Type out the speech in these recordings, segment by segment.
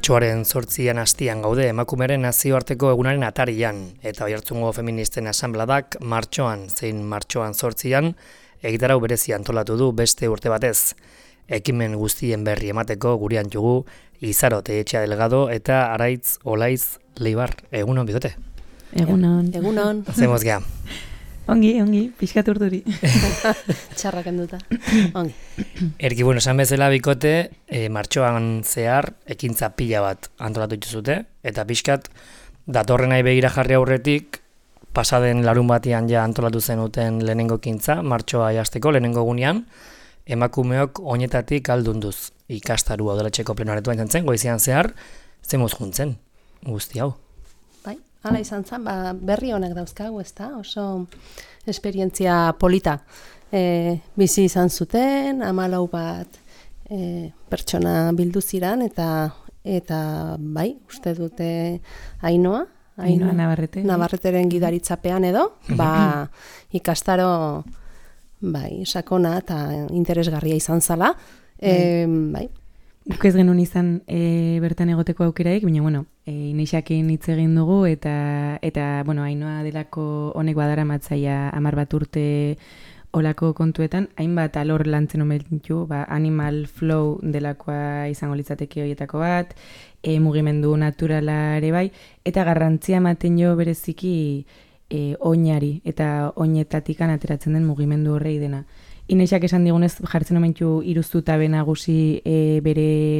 Martxoaren 8 hastian gaude, emakumeren nazioarteko egunaren atarian, eta Oiartzungo Feministen Asanbladak martxoan 8 egitarau berezi antolatu du beste urte batez. Ekimen guztien berri emateko gurean jugu Izaro Etxea Delgado eta Araitz Olaiz Leibar. Egunon bikote? Egunon. Zemoz geha. Ongi, pixkat urduri. Txarrak enduta. Ongi. Erki, esan bezala bikote, martxoan zehar, ekintza pila bat antolatu dituzute, eta pixkat, datorren nahi begira jarri aurretik, pasaden larun batian ja antolatu zenuten lehenengo ekintza, martxoa jazteko lehenengo egunean, emakumeok oinetatik aldunduz ikastaru Udaletxeko plenoaretua izan zen, goizian zehar, zemuz juntzen, guzti hau. Hala izan zen, berri honak dauzkagu, ezta? Oso esperientzia polita. Bizi izan zuten, 14 bat pertsona bildu ziran, eta bai, uste dute Ainhoa Navarreteren gidaritzapean edo, ikastaro sakona eta interesgarria izan zala. Bai. Guk ez genuen izan bertan egoteko aukeraik, baina, Ineixakin hitz egin dugu, eta Ainhoa delako honek badara matzaia 10 bat urte olako kontuetan, hainbat alor lantzen omentu, Animal Flow delakoa izango litzateke horietako bat, mugimendu naturala ere bai, eta garrantzia ematen jo bereziki oinari, eta oinetatikan ateratzen den mugimendu horrei dena. Ineixak esan digunez jartzen omentu iruztutabe nagusi bere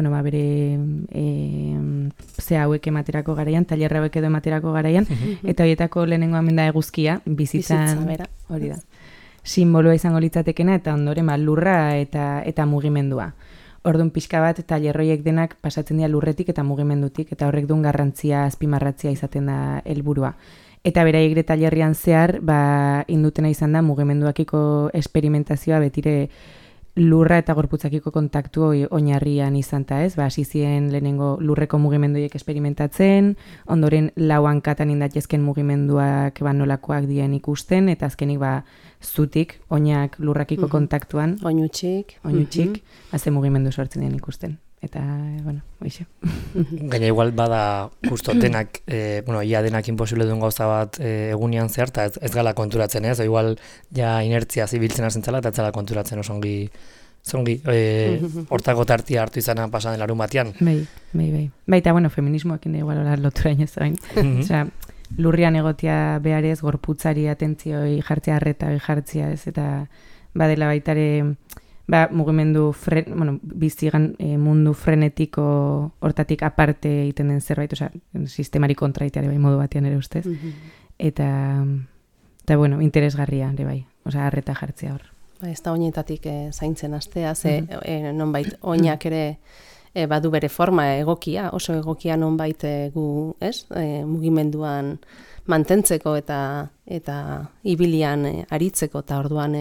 ze hauek ematerako garaian, tailerra hauek edo ematerako garaian, eta horietako lehenengo amenda eguzkia, bizitzan hori da. Simboloa izango litzatekena eta ondoren lurra eta mugimendua. Orduan pixka bat tailerroiek denak pasatzen dira lurretik eta mugimendutik, eta horrek duen garrantzia azpimarratzea izaten da helburua. Eta beraiek ere tailerrian zehar, indutena izan da mugimenduakiko esperimentazioa betire lurra eta gorputzakiko kontaktu oinarrian izan ta, ez? Hasi zien lehenengo lurreko mugimenduiek esperimentatzen, ondoren lau hankatan indatezken mugimenduak nolakoak dien ikusten, eta azkenik zutik, oinak lurrakiko kontaktuan, oinutxik, haze mugimendu sortzen dien ikusten. Eta, hoxe. Gaina igual bada justo denak, ia denak imposible duen gauza bat egunean zehar, eta ez gala konturatzen, ez? Igual ja inertzia zibiltzen hasten zela, eta ez gala konturatzen osongi, hortako tartia hartu izanan pasaden larun batean. Bai, eta, feminismoakin da igual hola lotura inez zain. Osea, lurrian egotia beharez, gorputzari atentzioi jartzea arreta jartzea, ez? Eta badela baitare mugimendu bizigan mundu frenetiko hortatik aparte egiten den zerbait, sistemari kontraiteare bai modu batean ere ustez. Eta interesgarria ere bai, arreta jartzea hor. Ez da oinetatik zaintzen astea, nonbait oinak ere badu bere forma egokia, oso egokia nonbait gu, mugimenduan mantentzeko eta ibilian aritzeko, eta orduan,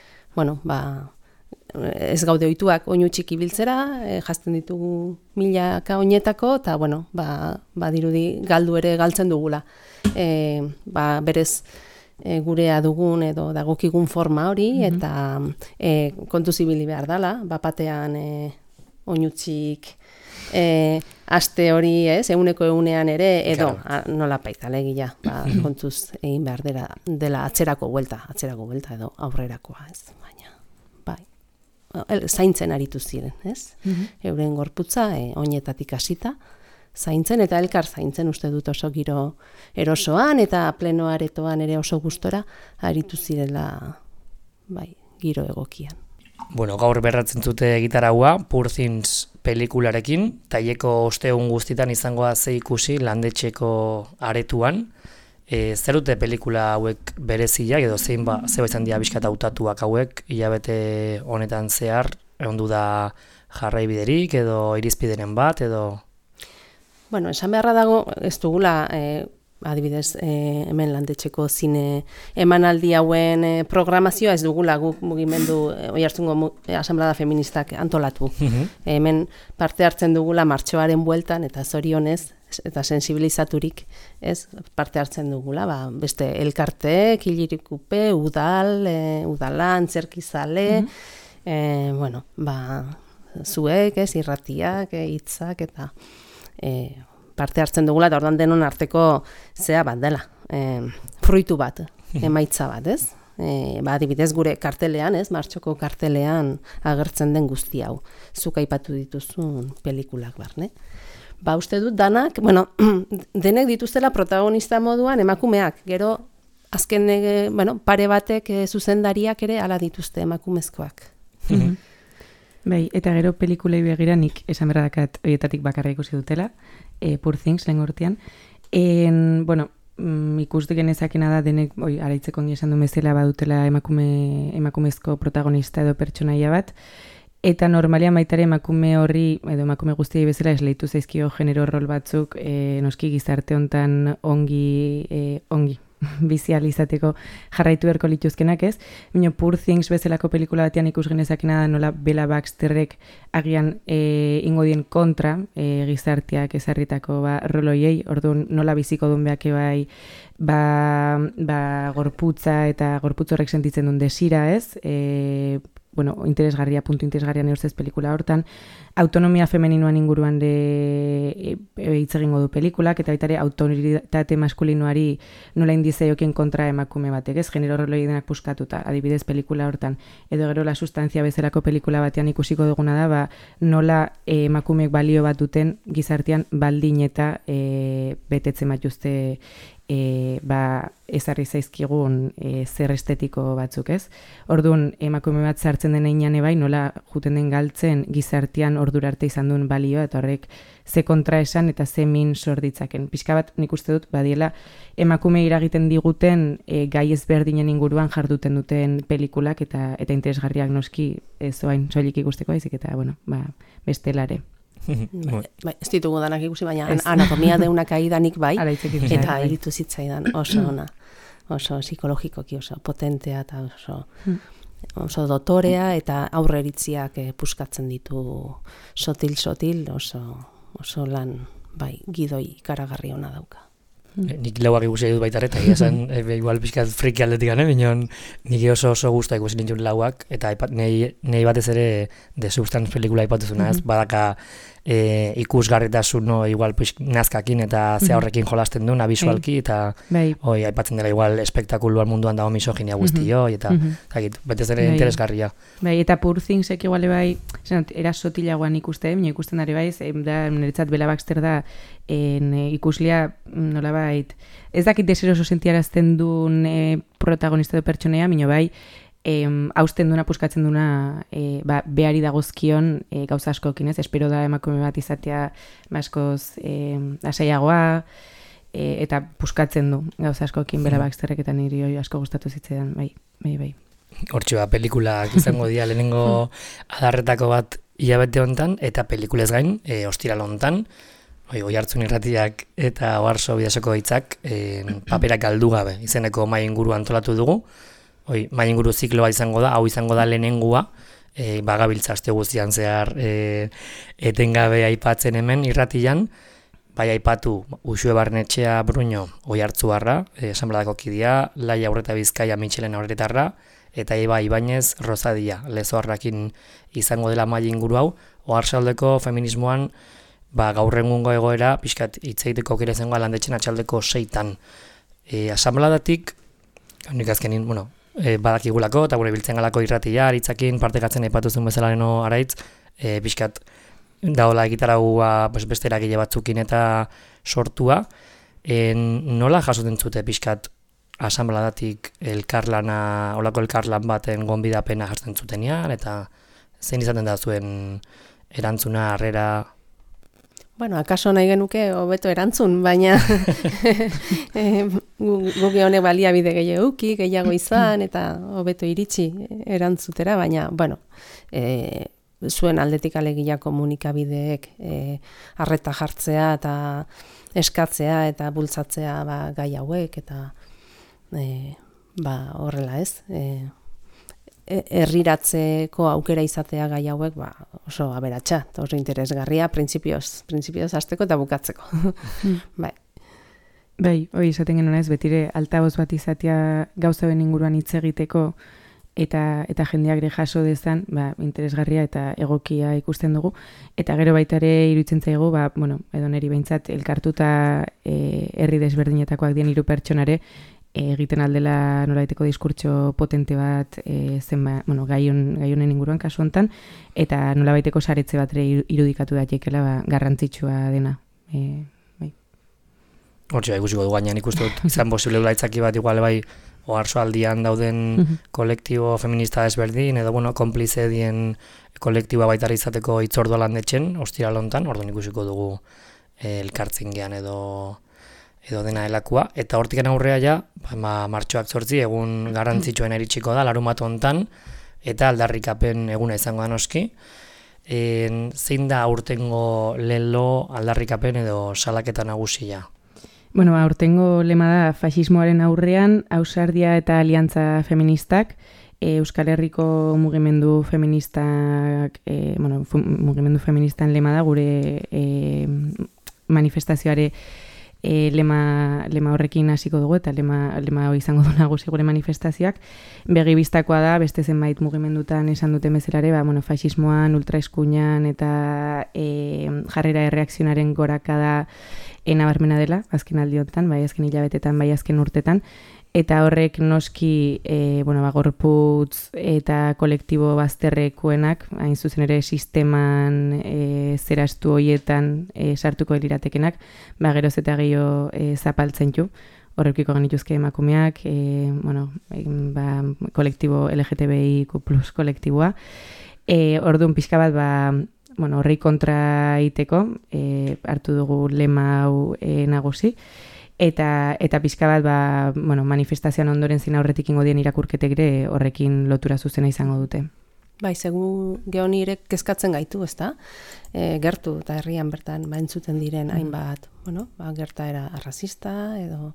ez gaude ohituak oinutxik ibiltzera, jazten ditugu milaka oinetako, eta, dirudi galdu ere galtzen dugula. Berez gurea dugun edo dagokigun forma hori, eta kontuz ibili behar dela, batean oinutxik aste hori, eguneko egunean ere, edo nola paizalegia, kontuz egin behar dela atzerako buelta edo aurrerakoa, baina. Zaintzen aritu ziren, ez? Euren gorputza, oinetatik hasita, zaintzen eta elkar zaintzen uste dut oso giro erosoan eta plenoaretoan ere oso gustora aritu zirela giro egokian. Gaur berratzen zute gitaraua, Poor Things pelikularekin, taileko ostegun guztitan izangoa ze ikusi landetxeko aretuan. Zer dute pelikula hauek bereziak edo zeba izan dira bizkat hautatuak hauek hilabete honetan zehar, egon du da jarraibiderik edo irizpideren bat edo? Esan beharra dago ez dugula, adibidez, hemen landetxeko zine emanaldi hauen programazioa ez dugula guk mugimendu Oiartzungo Asanblada Feministak antolatu. Hemen parte hartzen dugula martxoaren bueltan eta zorionez, eta sensibilizaturik parte hartzen dugula, beste elkarte, Kilirikupe, udala, antzerkizale, zuek, irratiak, hitzak eta parte hartzen dugula, eta ordan denon arteko zea bat dela, fruitu bat, emaitza bat, ez? Adibidez gure kartelean, martxoko kartelean agertzen den guzti hau, zuk aipatu dituzun pelikulak barne. Uste dut danak, denek dituztela protagonista moduan emakumeak, gero azken, pare batek zuzendariak ere hala dituzte emakumezkoak. Bai, eta gero pelikulei begira nik esan berradakat horietatik bakarra ikusi dutela, Poor Things lehen gortean. Ikustu genezakena da denek, araitzeko ongi esan du bezala badutela emakumezko protagonista edo pertsonaia bat, eta normalian baitare emakume horri, edo emakume guztiei bezala esleitu zaizkio genero rol batzuk, noski gizarte hontan ongi bizializateko jarraitu berko lituzkenak, ez? Poor Things bezalako pelikula batean ikus genezakena da nola Bella Baxterrek agian ingo dien kontra gizarteak ezarritako roloiei, orduan nola biziko duen behake gorputza eta gorputz horrek sentitzen duen desira, ez? Puntu interesgarria neurtzez pelikula hortan, autonomia femeninoan inguruan hitz egingo du pelikulak, eta baitare autoritate maskulinoari nola indizaiokien kontra emakume batek, ez? Genero roloi denak puskatuta, adibidez pelikula hortan, edo gero La Sustancia bezalako pelikula batean ikusiko duguna da, nola emakumeek balio bat duten gizartean baldin eta betetzen batuzte ezarri zaizkigun zer estetiko batzuk, ez? Orduan, emakume bat sartzen den einan ebai, nola juten den galtzen gizartean ordura arte izan duen balioa, eta horrek ze kontra esan eta ze min sorditzaken. Pixka bat nik uste dut, badiela, emakume iragiten diguten gai ezberdinen inguruan jarduten duten pelikulak eta interesgarriak noski zoain soilik ikusteko aizik, eta, bestelare. Ez ditugu danak ikusi, baina anatomia deuna kaidanik bai, eta iritu zitzaidan oso ona, oso psikologikoki oso potentea eta oso dotorea, eta aurreritziak puskatzen ditu sotil, oso lan, gidoi ikaragarri ona dauka. Nik lauak ikusi dut baita eta igual pixkat friki aldetik gane, bineon nik oso gusta ikusi nintuen lauak, eta nahi batez ere The Substance pelikula ipatuzuna, ez? Badaka ikusgarritasun igual nazkakin eta ze horrekin jolasten duna visualki, eta aipatzen dela igual espektakuluan munduan dago misoginia guztio, eta betez ere interesgarria. Eta Poor Thingsek igual era sotilagoan ikuste, ikusten dari da niretzat Bella Baxter da ikuslia nolabait, ez dakit deseroso sentiarazten duen protagonista de pertsonea, hausten duna, puskatzen duna behari dagozkion gauza askokin, ez? Espero da emakume bat izatea askoz asaiagoa, eta puskatzen du gauza askokin Bella Baxterrek, eta niri asko gustatu zitzaidan, bai. Hortxe pelikulak izango dira lehenengo adarretako bat hilabete hontan, eta pelikulez gain, ostiral hontan, Oihartzun irratiak eta Oharso bidasoko hitzak paperak galdu gabe izeneko mahai inguru antolatu dugu. Mahai inguru ziklo bat izango da, hau izango da lehenengua, bagabiltza aste guztian zehar etengabe aipatzen hemen irratian, bai aipatu Uxue Barnetxea Bruño Oihartzuarra, esanbladako kidea, Laia Aurreta Bizkaia Mitxelen Aurretarra, eta Iba Ibañez Rosadia, Lezoarrakin izango dela mahai inguru hau, Oharsaldeko feminismoan gaur egungo egoera, pixkat hitzeiteko aukera izango landetxen atxaldeko 6-tan. Asanbladatik, nik azkenin, badakigulako, eta gure biltzen galako irratia, aritzakin, partekatzen aipatu zuen bezala leno araitz, pixkat daola egitaragua beste eragile batzukin eta sortua. Nola jasoten zute pixkat asanbladatik olako elkarlan baten gonbidapena jartzen zutenean, eta zein izaten da zuen erantzuna, harrera? Akaso nahi genuke hobeto erantzun, baina gugi honek baliabide gehiago izan, eta hobeto iritsi erantzutera, baina, zuen aldetik alegia komunikabideek arreta jartzea eta eskatzea eta bultzatzea gai hauek, eta horrela ez, herriratzeko aukera izatea gai hauek oso aberatsa, oso interesgarria, printzipioz hasteko eta bukatzeko. Bai, esaten genuen ez, betire altaboz bat izatea gauza ben inguruan hitz egiteko, eta jendeak ere jaso dezan, interesgarria eta egokia ikusten dugu, eta gero baita ere iruditzen zaigu, edo neri behintzat elkartuta herri desberdinetakoak dien 3 pertsonare, egiten aldela nolaiteko diskurtso potente bat gai honen inguruan kasu hontan, eta nolabaiteko saretze bat ere irudikatu daitekeela garrantzitsua dena. Hortxe, ikusiko du gainean ikustu dut, izan posible ulaitzaki bat igual bai oharsoaldian dauden kolektibo feminista desberdin, edo konplize dien kolektiboa baitara izateko hitzordua landetxen, ostiral hontan, orduan ikusiko dugu elkartzen gean edo dena helakua, eta hortik aurrea martxoak 8 egun garrantzitsuen iritsiko da, larunbat hontan, eta aldarrikapen eguna izango da noski. Zein da aurtengo lelo aldarrikapen edo salaketa nagusia? Aurtengo lema da faxismoaren aurrean, ausardia eta aliantza feministak, Euskal Herriko mugimendu feministak, mugimendu feministan lema da, gure manifestazioare lema horrekin hasiko dugu, eta lema hori izango du nagusi gure manifestazioak. Begibistakoa da, beste zenbait mugimendutan esan duten bezalare, faxismoan, ultraeskuinan eta jarrera erreakzionaren gorakada nabarmena dela, azken aldi honetan, bai azken hilabetetan, bai azken urtetan, eta horrek noski gorputz eta kolektibo bazterrekuenak, hain zuzen ere sisteman zerastu horietan sartuko liratekenak, geroz eta gehiago zapaltzen du, horrekiko genituzke emakumeak, kolektibo LGTBIQ+ kolektiboa. Orduan pixka bat, horrei kontra iteko, hartu dugu lema hau nagusi, eta pixka bat, manifestazioan ondoren zin aurretik ingo dien irakurketek ere horrekin lotura zuzena izango dute. Bai, segu geonirek kezkatzen gaitu, ezta? Gertu eta herrian bertan entzuten diren hainbat, gertaera arrazista edo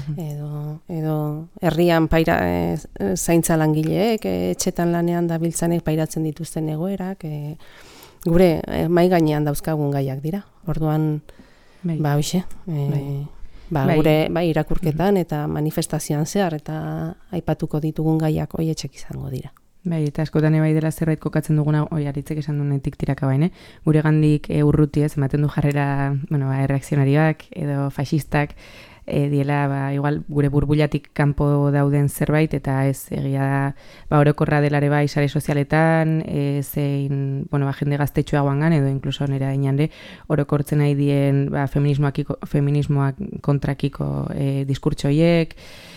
herrian zaintza langileek, etxetan lanean dabiltzanek pairatzen dituzten egoerak, gure mai gainean dauzkagun gaiak dira. Orduan, hoxe, gure irakurketan eta manifestazioan zehar eta aipatuko ditugun gaiak hoietxek izango dira. Eta askotan bai dela zerbait kokatzen duguna, aritzek esan duenetik tiraka baine, gure gandik urruti ematen du jarrera, erreakzionarioak edo faxistak, diela, igual, gure burbulatik kanpo dauden zerbait, eta ez egia da, orokorra delare bai sare sozialetan, zein, jende gaztetxoa guangan, edo inkluso nera inande, orokortzen nahi dien feminismoak kontrakiko diskurtsoiek,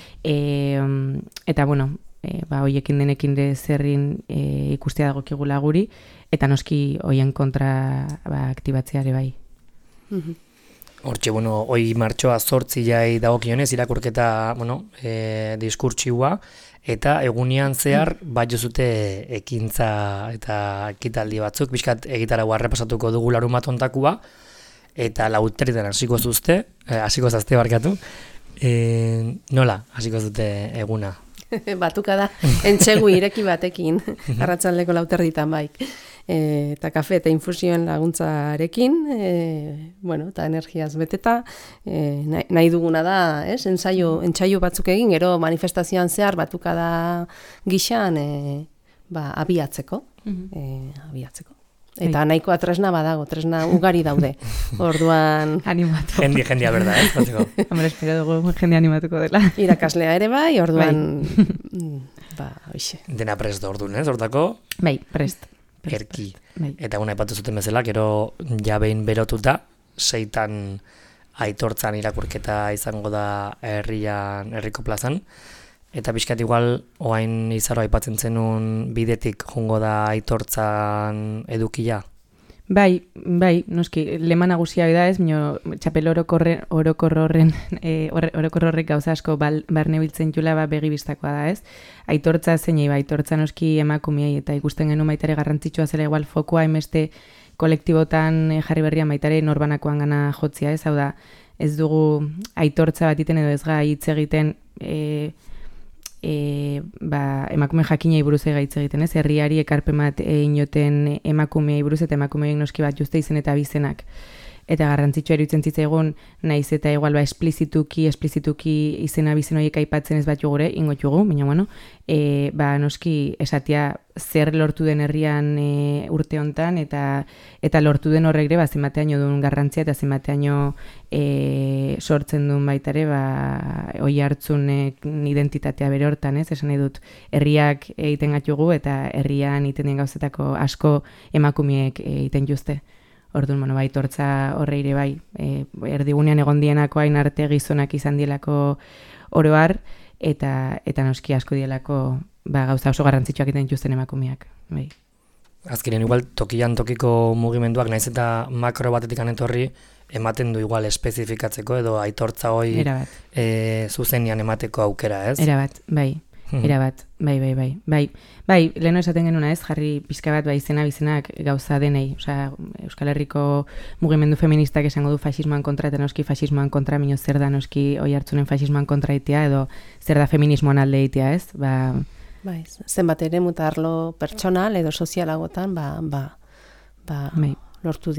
eta, hoiekin denekin de zerrin ikustea dagokigula guri, eta noski hoien kontra aktibatzeare bai. Hortxe, hoi martxoa 8 jai dagokionez irakurketa, diskurtsiua, eta egunean zehar bat jozute ekintza eta ekitaldi batzuk, bizkat egitaragoa errepasatuko dugu larunbat hontakua, eta lauteritan hasiko zazte barkatu, nola hasiko zute eguna? Batuka da, entxegu ireki batekin, arratsaldeko 4 bai. Eta kafe eta infusioen laguntzarekin, eta energiaz beteta, nahi duguna da, entsaio batzuk egin, gero manifestazioan zehar batuka da gixan, abiatzeko. Eta nahikoa tresna badago, tresna ugari daude. Orduan... Animatu. Jendia, berda, Hombre, espero dugu jende animatuko dela. Irakaslea ere bai, orduan... Hoxe. Dena prest orduan, hortako? Bai, prest. Erki. Eta guna ipatu zuten bezala, gero jabein berotuta, 6 aitortzan irakurketa izango da herriko plazan. Eta pixkat igual, oain izaro aipatzen zenun bidetik jongo da aitortzan edukia? Bai, noski, lema nagusia da ez, txapel orokor horrek gauza asko barne biltzen jula begibistakoa da ez. Aitortza zeinei, aitortza noski emakumeei, eta ikusten genuen baitare garrantzitsua zela igual fokua hainbeste kolektibotan jarri berrian baitare norbanakoan gana jotzia ez, hau da, ez dugu aitortza bat iten edo ez gai hitz egiten emakume jakinei buruz gaitz egiten, ez? Herriari ekarpen bat inoten emakumeei buruz eta emakumeei noski bat juste izen eta bizenak. garrantzitsua iruditzen zitzaigun, naiz eta igual esplizituki izena bizen horiek aipatzen ez bat gure, ingotxugu, baina bueno, noski esatia zer lortu den herrian urte hontan eta lortu den horrek ere zenbateaino duen garrantzia eta zenbateaino sortzen duen baitare oi hartzunek identitatea bere hortan, esan nahi dut herriak egiten gatugu eta herrian egiten den gauzetako asko emakumeek egiten juzte. Orduan, bai, tortza horreire bai, erdigunean egon dienako hain arte gizonak izan dielako oroar, eta noski asko dielako gauza oso garrantzitsuak egiten dituzten emakumeak. Bai. Azkenean, igual, tokian tokiko mugimenduak, naiz eta makro batetik anetorri, ematen du igual espezifikatzeko, edo aitortza hoi zuzenian emateko aukera, ez? Erabat, bai. Erabat, bai, leheno esaten genuna ez, jarri pixka bat izenak gauza denei, Euskal Herriko mugimendu feministak esango du faxismoan kontra eta noski faxismoan kontra, mino zer da noski oi hartzunen faxismoan kontra itea edo zer da feminismoan alde itea ez, Bai, zenbat ere muta arlo pertsonal edo sozialagotan, lortu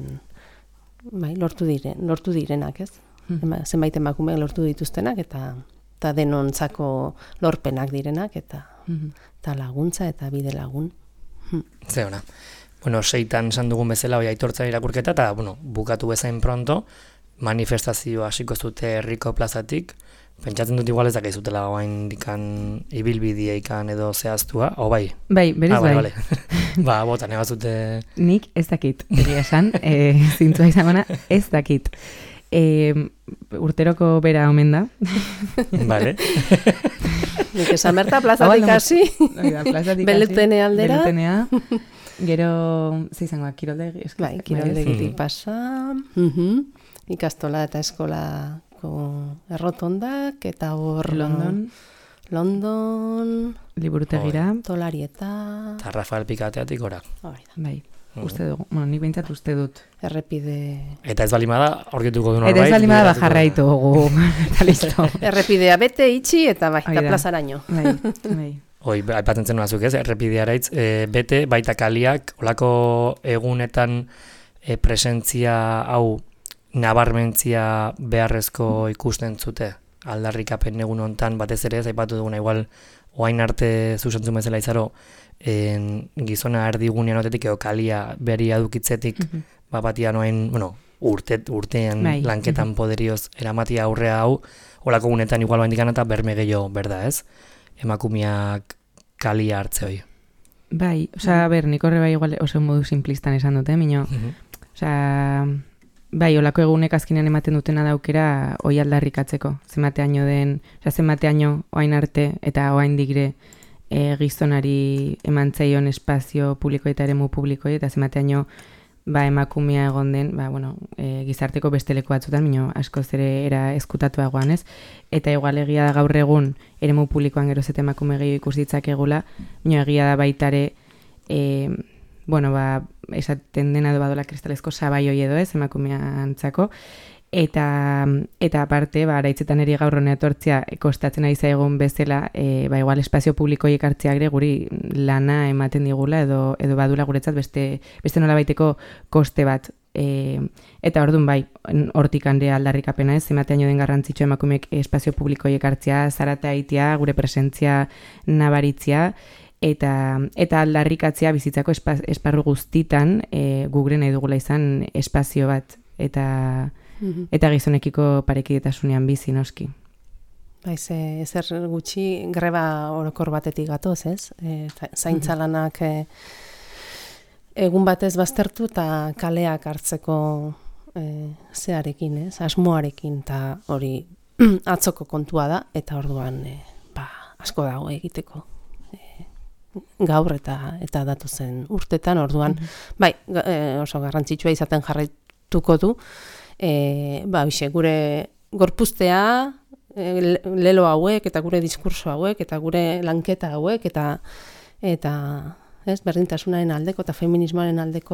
direnak ez, zenbait emakumeak lortu dituztenak eta denontzako lorpenak direnak, eta laguntza eta bide lagun. Ze ona. Bueno, 6 esan dugun bezala hoi aitortza irakurketa, eta bukatu bezain pronto, manifestazioa hasiko zute herriko plazatik, pentsatzen dut igual ez dakaizutela oain dikan ibilbideikan edo zehaztua, bai? Bai, berez bai. Vale. Bota, negazute... Nik ez dakit, egia esan, zintzua izanona, ez dakit. Urteroko bera omen da. Vale. Nik esan berta plazatik hasi. Belutene aldera. Belutenea. Gero, izangoa, kiroldegi. Bai, kiroldegitik pasa. Ikastola eta eskolako errotondak, eta hor... London... Liburutegira. Tolarieta... Eta Rafael Pikateatik ora. Bai. Uste dugu, nik behintzat uste dut. Errepide... Eta ez balimada, orkituko du norbait. Eta ez balimada jarraitu gu. Eta listo. Errepidea bete itxi eta eta plazaraino. Bai. Aipatzen zen nazuk ez, errepidearaitz, bete, baita kaliak, olako egunetan presentzia hau nabarmentzia beharrezko ikusten zute. Aldarrikapen egun hontan batez ere ez, aipatu duguna, igual, oain arte zuzentzun bezala izaro, gizona erdigunean otetik edo kalia berri adukitzetik batian oain, urtean lanketan poderioz eramatia aurrea hau, olako gunetan igual baindikan eta berme gehiago berda ez, emakumeak kalia hartze hoi. Bai, nik horre bai igual oso modu simplistan esan dute, mino, bai, olako egunek azkenean ematen dutena daukera oi aldarrikatzeko, zenbateaino oain arte eta oain digre gizonari emantzaion espazio publiko eta eremu publikoi, eta zenbateaino emakumea egon den, gizarteko beste leku batzutan, mino askoz ere era eskutatuagoan ez, eta igual egia da gaur egun eremu publikoan geroz eta emakume gehiago ikus ditzakegula, mino egia da baitare esaten dena badola kristalezko sabai hoi edo ez, emakumea antzako, eta aparte, araitzetan eri gaur honea etortzea kostatzen ari zaigun bezala, igual espazio publikoiek hartzeak ere guri lana ematen digula edo badula guretzat beste nola baiteko koste bat. Eta orduan hortik hande aldarrikapena ez, emateaino den garrantzitsua emakumeek espazio publikoiek hartzea, zarata aitea, gure presentzia nabaritzea, eta aldarrikatzea bizitzako esparru guztitan gugre nahi dugula izan espazio bat, eta gizonekiko parekidetasunean bizi noski. Ezer gutxi greba orokor batetik gatoz, ez? Zaintza lanak egun batez baztertu eta kaleak hartzeko zearekin, ez? Asmoarekin, eta hori atzoko kontua da, eta orduan asko dago egiteko. Gaur eta datozen urtetan, orduan, oso garrantzitsua izaten jarraituko du, gure gorpuztea, lelo hauek, eta gure diskurso hauek, eta gure lanketa hauek, eta berdintasunaren aldeko, eta feminismoaren aldeko,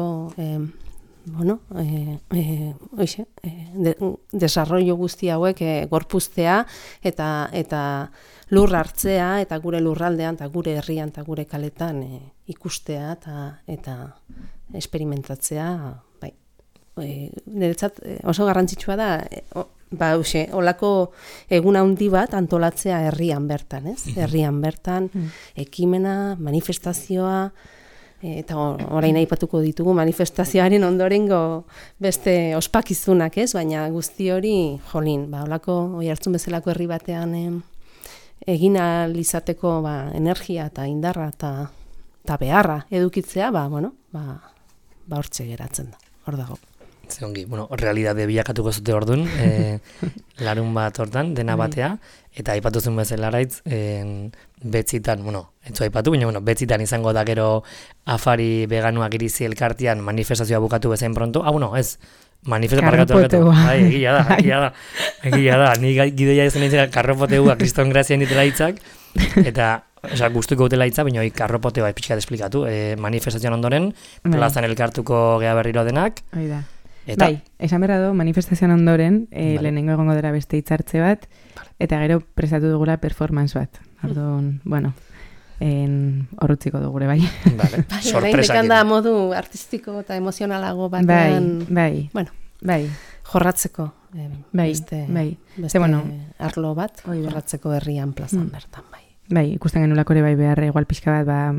desarrollo guzti hauek gorpuztea, eta lur hartzea, eta gure lurraldean, eta gure herrian, eta gure kaletan ikustea, eta esperimentatzea, niretzat oso garrantzitsua da, olako egun handi bat antolatzea herrian bertan, ez? Herrian bertan, ekimena, manifestazioa, eta orain aipatuko ditugu manifestazioaren ondorengo beste ospakizunak, ez? Baina guzti hori, jolin, olako Oiartzun bezalako herri batean egin ahal izateko energia eta indarra eta beharra edukitzea, hortxe geratzen da, hor dago. Zeongi, realidade bilakatuko zute ordun, larun bat hortan, dena batea, eta aipatu zuen bezala araitz, betzitan, etzu aipatu, baina betzitan izango da gero afari veganuak irizi elkartean manifestazioa bukatu bezain pronto, ez, manifestazioa egia da, ni gidoia ez nintzen karropoteua kriston grazian ditela hitzak, eta gustuko dutela hitza, baina karropoteua pixkat esplikatu, manifestazioan ondoren, plazan elkartuko gea berriro denak, bai, esan berra do, manifestazioan ondoren, lehenengo egongo dela beste hitzartze bat, eta gero prestatu dugula performance bat. Orduan, horrutziko dugure, bai. Sorpresa da modu artistiko eta emozionalago batean. Bai. Jorratzeko. Beste arlo bat, bai. Jorratzeko herrian plazan bertan, bai. Bai, ikusten genulako ere bai behar, igual pixka bat,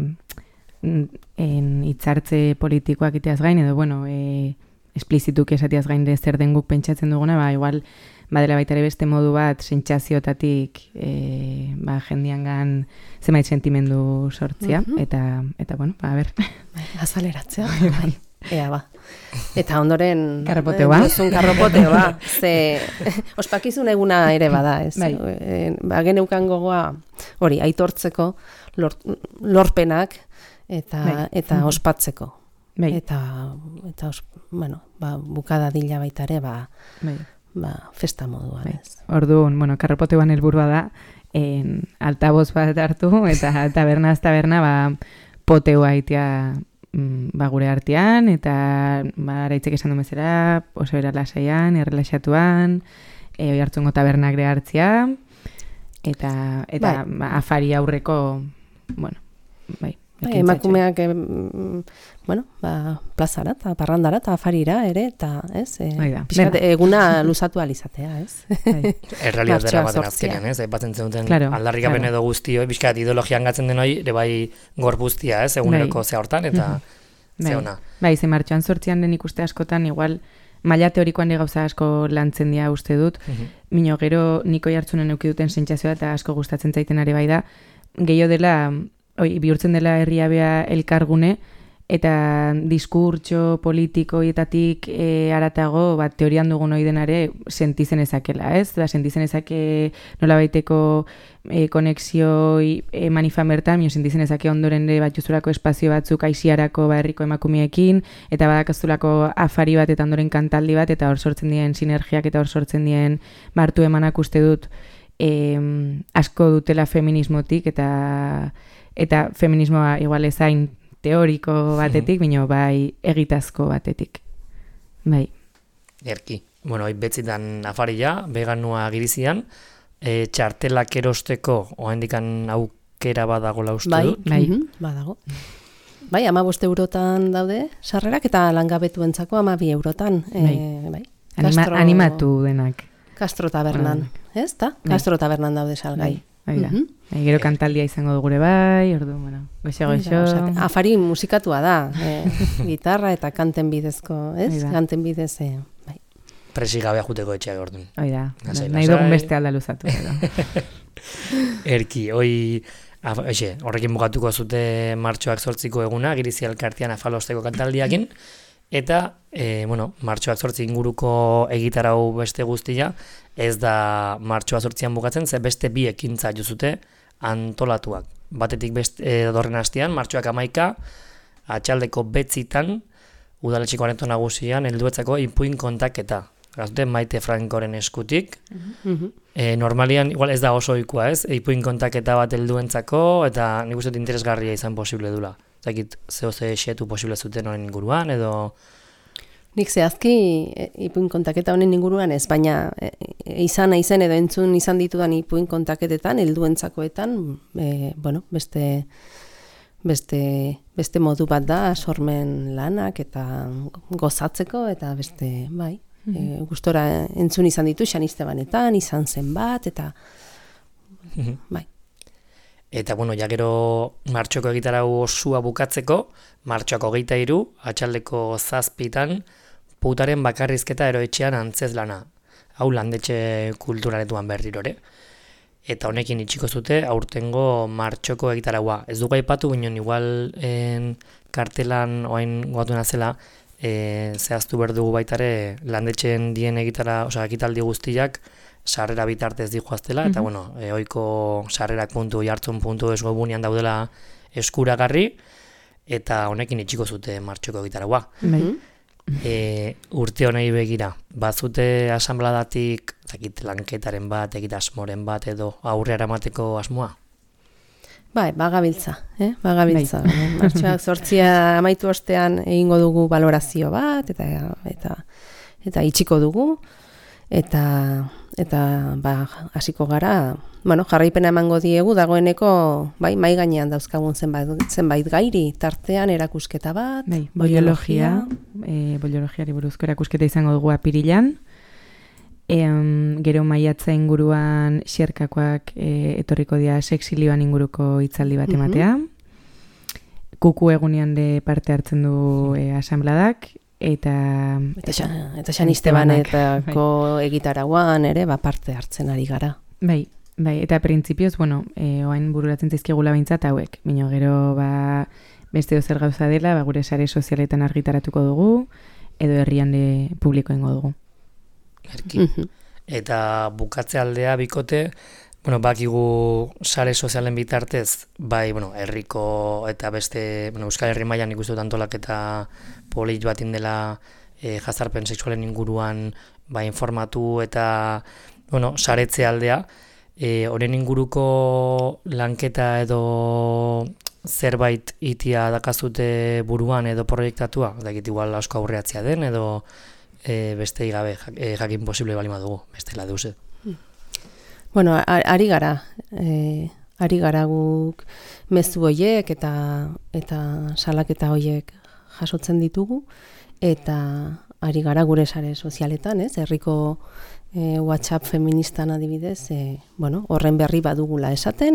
hitzartze politikoak iteaz gain, edo, esplizituk esatiaz gain zer den guk pentsatzen duguna, igual badela baita ere beste modu bat sentsaziotatik jendiangan zenbait sentimendu sortzia, eta a ber. Azaleratzea, bai. Eta ondoren karropoteoa. Ze ospakizun eguna ere bada, ez? Geneukan gogoa hori aitortzeko lorpenak eta ospatzeko. Eta bukada dila baita ere, festa moduan, ez. Orduan, karropoteoan helburua da, altaboz bat hartu, eta taberna, poteoa itea gure artean, eta araitzek esan du bezala, oso era lasaian, errelaxatuan, Oiartzungo tabernak ere hartzia, eta afari aurreko, emakumeak plazara eta parrandara eta afarira ere, eta eguna luzatu alizatea, ez? Errealitatera baten azkenean, ez? Aipatzen zenuten aldarrikapen edo guztio, bizkat ideologian gatzen den hori, ere bai gorpuztia, ez? Eguneroko zea hortan, eta zeona. Bai, ze martxoan 8 den ikuste askotan, igual, maila teorikoan gauza asko lantzen dira uste dut, mino gero niko jartzunen eukiduten sentsazioa eta asko gustatzen zaiten are bai da, gehiago dela, bihurtzen dela herriabea elkargune, eta diskurtso politikoietatik aratago, teorian dugun hori denare sentitzen ezakela, ez? Sentitzen ezake nolabaiteko konexio manifan bertan, sentitzen ezake ondoren bat juzurako espazio batzuk aiziarako herriko emakumiekin, eta badakaztulako afari bat eta ondoren kantaldi bat, eta hor sortzen dien sinergiak eta hor sortzen dien hartu emanak uste dut asko dutela feminismotik, eta feminismoa igual ezain teoriko batetik, bino bai egitazko batetik. Bai. Erki. Betzitan afaria, veganua girizian, txartelak erosteko oaindikan aukera badagola uste dut? Bai, badago. Bai, 15 eurotan daude sarrerak, eta langabetuentzako 12 eurotan. Bai. Animatu denak. Castro Tabernan, ez da? Castro Tabernan daude salgai. Gero kantaldia izango du gure bai, ordu, goxo. Afari musikatua da, gitarra eta kanten bidezko, ez? Kanten bidez, bai. Presik gabea juteko etxeak orduan. Nahi dugun beste alda luzatu. Erki, horrekin bukatuko zute martxoak 8ko eguna, Girizi elkartean afalosteko kantaldiakin, eta, martxoak 8 inguruko egitarau beste guztia, ez da martxoa 8an bukatzen, ze beste bi ekintza juzute antolatuak. Batetik dorren hastean, martxoak 11, atxaldeko betzitan, udaletxeko areto nagusian, helduetzako ipuin kontaketa. Gazute Maite Frankoren eskutik. Normalian, igual ez da oso ohikoa, ez? Ipuin kontaketa bat helduentzako, eta nik uste interesgarria izan posible dula. Zakit, ze xetu posible zuten honen inguruan, edo... Nik zehazki ipuin kontaketa honen inguruan ez, baina izan edo entzun izan ditudan ipuin kontaketetan, helduentzakoetan, beste beste modu bat da sormen lanak eta gozatzeko eta beste, bai, gustora entzun izan ditu Xanistebanetan, izan zen bat, eta bai. Eta, bueno, ja gero martxoko egitarau osua bukatzeko, martxoak 23, atxaldeko 7 putaren bakarrizketa eroetxean antzezlana. Hau landetxe kulturaretuan berrirore. Eta honekin itxiko zute aurtengo martxoko egitaraua. Ez dugu aipatu, ginen igual kartelan oain goatu nazela, zehaztu behar dugu baitare landetxeen dien ekitaldi guztiak sarrera bitartez dijoaztela, eta bueno, oiko sarrerak.jartzun.es webunean daudela eskuragarri, eta honekin itxiko zute martxoko egitaraua. Urte honei begira, bazute asanbladatik lanketaren bat, egitasmoren bat edo aurrera emateko asmoa? Bai, bagabiltza. Martxoak 8 amaitu ostean egingo dugu balorazio bat, eta itxiko dugu, eta hasiko gara, bueno, jarraipena emango diegu dagoeneko, bai, mai gainean dauzkagun zenbait gairi, tartean erakusketa bat, boiologiari buruzko erakusketa izango dugu apirilan, gero maiatza inguruan xerkakoak etorriko dira sexilioan inguruko hitzaldi bat ematea, kuku egunean de parte hartzen du asanbladak, eta Xanistebanetako egitarauan ere parte hartzen ari gara. Bai, eta printzipioz, bueno, oain bururatzen zaizkigula behintzat hauek. Bino, gero beste dozer gauza dela, gure sare sozialetan argitaratuko dugu, edo herrian publiko ingo dugu. Eta bukatze aldea bikote, bueno, bakigu sare sozialen bitartez, bai, bueno, herriko eta beste, bueno, Euskal Herri mailan ikustu antolak eta polit bat indela jazarpen sexualen inguruan informatu eta, bueno, saretze aldea, horren inguruko lanketa edo zerbait itia dakazute buruan edo proiektatua, dakit igual asko aurreatzea den edo beste igabe jakin posible bali madugu, beste la deuze. Bueno, ari gara guk mezu horiek eta salaketa horiek jasotzen ditugu, eta ari gara gure sare sozialetan, herriko WhatsApp feministan adibidez, bueno, horren berri badugula esaten,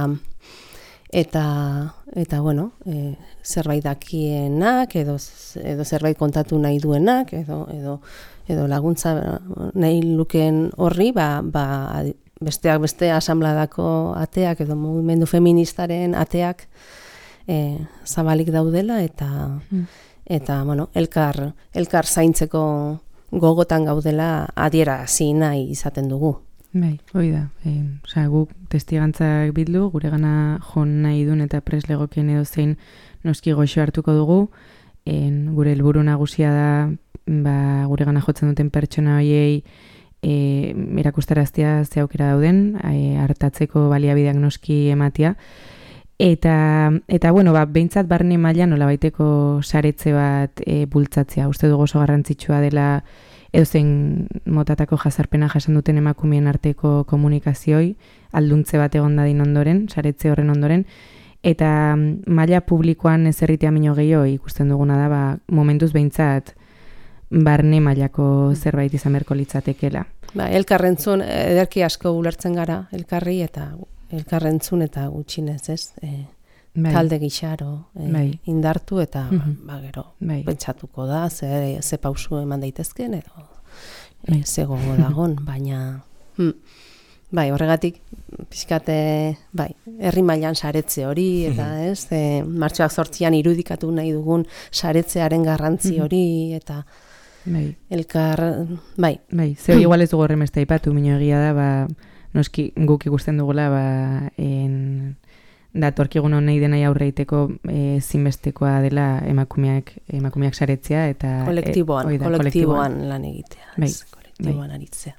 eta bueno, zerbait dakienak, edo zerbait kontatu nahi duenak, edo laguntza nahi lukeen horri, besteak beste asanbladako ateak edo mugimendu feministaren ateak zabalik daudela, eta bueno, elkar zaintzeko gogotan gaudela adierazi nahi izaten dugu. Bai, hoi da. Guk testigantzak bildu, gure gana jon nahi duen eta preslegokien edo zein noski goxo hartuko dugu. Gure helburu nagusia da gure gana jotzen duten pertsona horiei erakustaraztea ze aukera dauden, hartatzeko baliabideak noski ematia. Eta bueno, behintzat barne mailan nolabaiteko saretze bat bultzatzea. Uste dugu oso garrantzitsua dela edozein motatako jazarpena jasan duten emakumeen arteko komunikazioi, alduntze bat egon dadin ondoren, saretze horren ondoren, eta maila publikoan ez erritea mino gehiago ikusten duguna da, momentuz behintzat barne mailako zerbait izan berko litzatekela. Elkarrentzun, ederki asko ulertzen gara, elkarri eta elkarrentzun eta gutxinez, ez? Talde gixaro indartu eta gero pentsatuko da, ze pausu eman daitezken edo ze gogo dagon, baina horregatik pixkate herri mailan saretze hori eta ez, martxoak 8 irudikatu nahi dugun saretzearen garrantzi hori eta elkar, zer igual ez dugu horremeste aipatu, mino egia da, noski guk ikusten dugula datorkigun honei denai aurreiteko zinbestekoa dela emakumeak saretzea eta kolektiboan lan egitea, kolektiboan aritzea.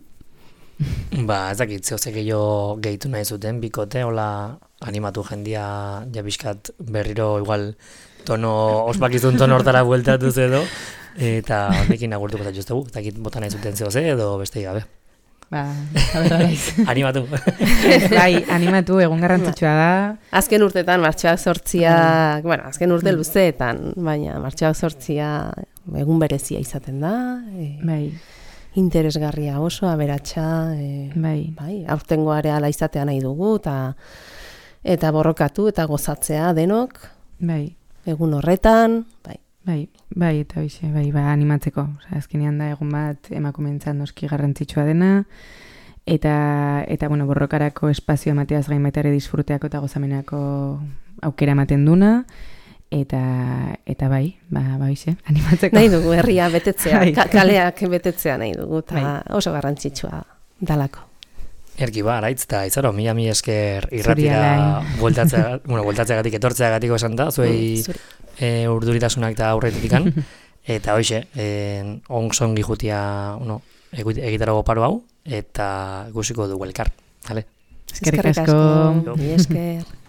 Ez dakit, zehose gehitu nahi zuten bikote, hola animatu jendia jabiskat berriro igual ospakizun tono hortara bueltatuz edo, eta honekin agurtuko zaituztegu, ez dakit bota nahi zuten zehose edo beste gabe. Animatu. Bai, animatu, egun garrantzitsua da. Azken urtetan martxoak 8, bueno, azken urte luzeetan, baina martxoak 8 egun berezia izaten da. Bai. Interesgarria oso, aberatsa, bai, aurtengo areala izatea nahi dugu, eta borrokatu eta gozatzea denok. Bai. Egun horretan, bai. Bai, eta hoxe, animatzeko. Azkenean da egun bat emakumeentzat noski garrantzitsua dena, eta bueno, borrokarako espazio emateaz gain baita ere disfruteako eta gozamenako aukera ematen duna, eta bai, hoxe, animatzeko. Nahi dugu, herria betetzea, kaleak betetzea nahi dugu, eta oso garrantzitsua dalako. Erki araitz, eta izaro, mila esker irratira bueltatzeagatik, etortzeagatik esan da, zuei urduritasunak eta aurretitikan, eta hoxe, ongi jutia egitarago paro hau, eta ikusiko dugu elkar. Eskerrik asko. Esker.